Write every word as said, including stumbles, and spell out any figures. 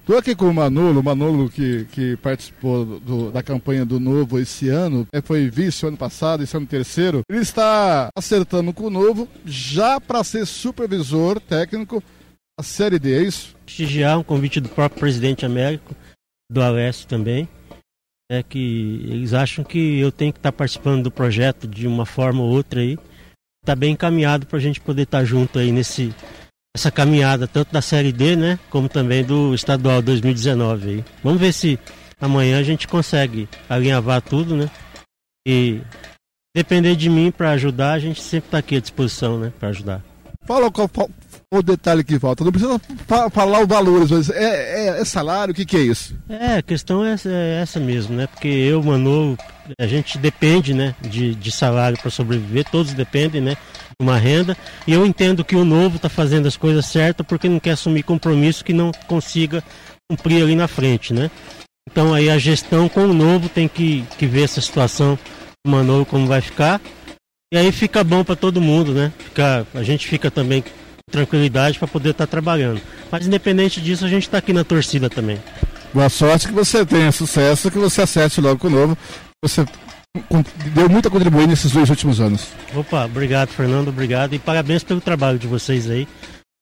Estou aqui com o Manolo, o Manolo que, que participou do, da campanha do Novo esse ano, foi vice ano passado, esse ano terceiro. Ele está acertando com o Novo já para ser supervisor técnico da Série D, é isso? Prestigiar um convite do próprio presidente Américo, do Alessio também, é que eles acham que eu tenho que estar participando do projeto de uma forma ou outra aí. Está bem encaminhado para a gente poder estar junto aí nesse... essa caminhada, tanto da Série D, né, como também do Estadual dois mil e dezenove. Aí. Vamos ver se amanhã a gente consegue alinhavar tudo, né, e depender de mim para ajudar, a gente sempre está aqui à disposição, né, para ajudar. Fala qual, qual o detalhe que falta, não precisa falar os valores, mas é, é, é salário, o que, que é isso? É, a questão é, é essa mesmo, né, porque eu, Manolo, a gente depende, né, de, de salário para sobreviver, todos dependem, né, uma renda, e eu entendo que o Novo está fazendo as coisas certas porque não quer assumir compromisso que não consiga cumprir ali na frente, né? Então aí a gestão com o Novo tem que, que ver essa situação do Manolo como vai ficar, e aí fica bom para todo mundo, né? Fica, a gente fica também com tranquilidade para poder estar tá trabalhando. Mas independente disso, a gente está aqui na torcida também. Boa sorte, que você tenha sucesso, que você acerte logo com o Novo. Você deu muito a contribuir nesses dois últimos anos. Opa, obrigado, Fernando, obrigado e parabéns pelo trabalho de vocês aí.